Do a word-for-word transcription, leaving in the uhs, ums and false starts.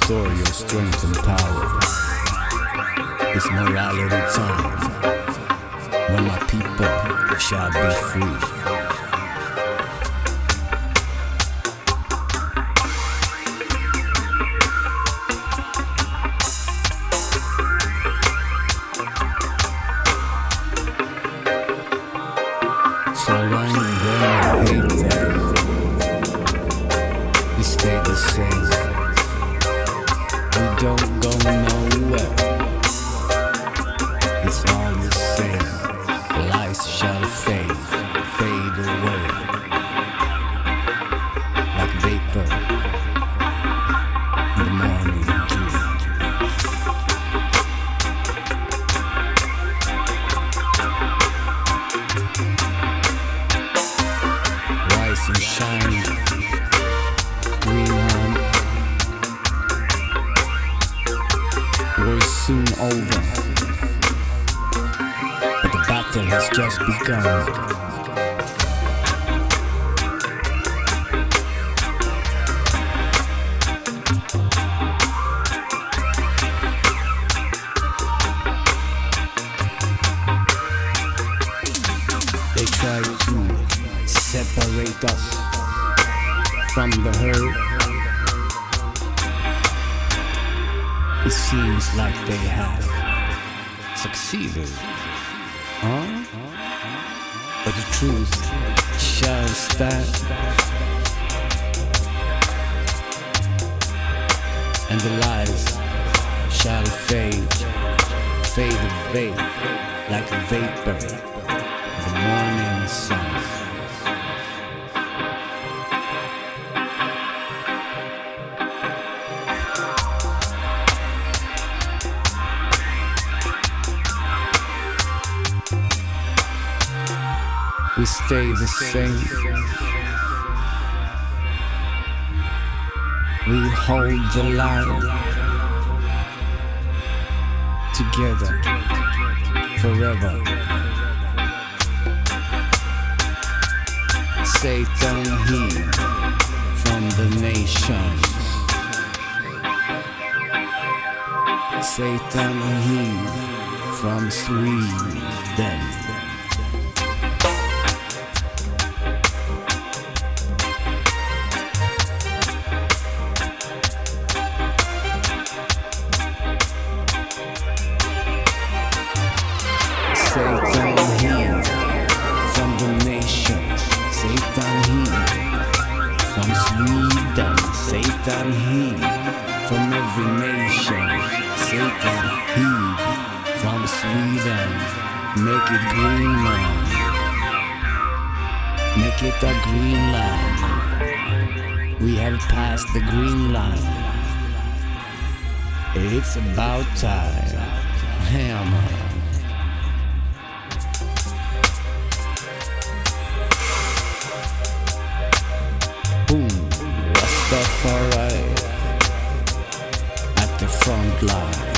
restore your strength and power. It's morality time, when my people shall be free. So long they hate that we stay the same. We don't go nowhere. It's all the same. Lights shall fade, fade away like vapor in the morning dew. Rise and shine, green home. War's soon over, but the battle has just begun. They try to separate us from the herd. It seems like they have succeeded, huh? But the truth shall stand, and the lies shall fade, fade away like a vapor in the morning sun. We stay the same. We hold the line together forever. Satan he from the nations. Satan he from Sweden. Satan he from the nations. Satan he from Sweden. Satan he from every nation. Satan he from Sweden. Make it Greenland. Make it a Greenland. We have passed the green line. It's about time. Hammer. Boom, Rastafari at the front line.